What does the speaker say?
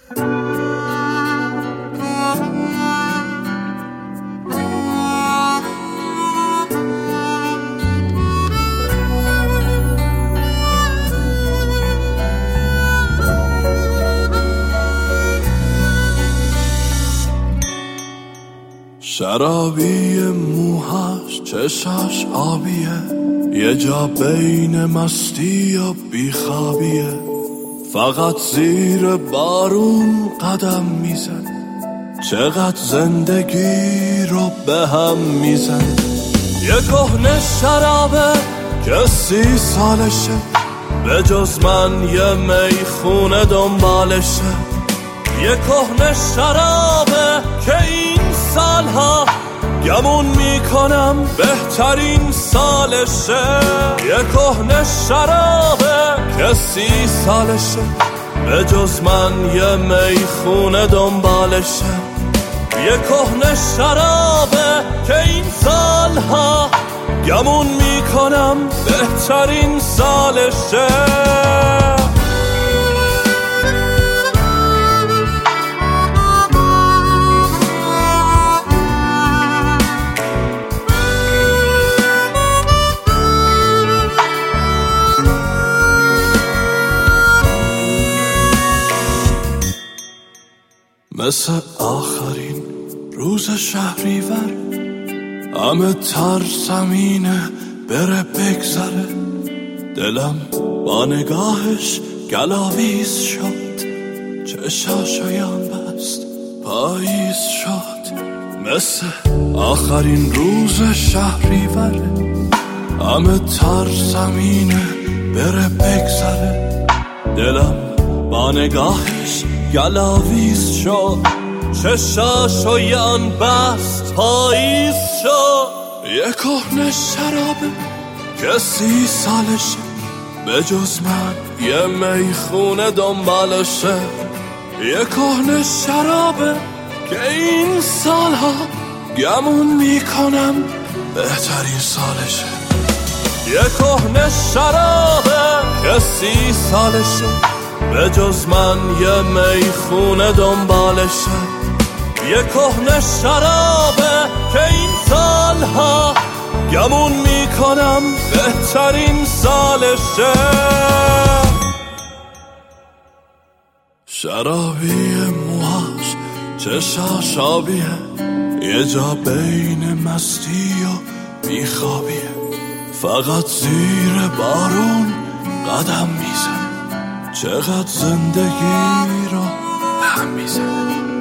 شرابی موهاش چشاش آبیه، یه جا بین مستی و بیخوابیه، فقط زیر بارون قدم میزنه، چقدر زندگی رو به هم میزنه. یه کهنه شرابه که 30 سالشه، به جز من یه میخونه دنبالشه. یه کهنه شرابه که این سالها گمون میکنم بهترین سالشه. یه کهنه شرابه که 30 سالشه، به جز من یه میخونه دنبالشه. یه کهنه شرابه که این سالها گمون میکنم بهترین سالشه. مثل آخرین روز شهریور، همه ترسمینه بره بگذره. دلم با نگاهش گلاویز شد، چشاشویم بست پاییز شد. مثل آخرین روز شهریور، همه ترسمینه بره بگذره. دلم با نگاهش گلاویز شد، چشاشویم بست پاییز شد. یه کهنه شرابه که 30 سالشه، به جز من یه میخونه دنبالشه. یه کهنه شرابه که این سالها گمون میکنم بهترین سالشه. یه کهنه شرابه که 30 سالشه، به جز من یه میخونه دنبالشه. یه کهنه شرابه که این سالها گمون میکنم بهترین سالشه. شرابی موهاش چشاش آبیه، یه جا بین مستی و بیخوابیه، فقط زیر بارون قدم میزنه، چقدر زندگی رو به هم میزنه.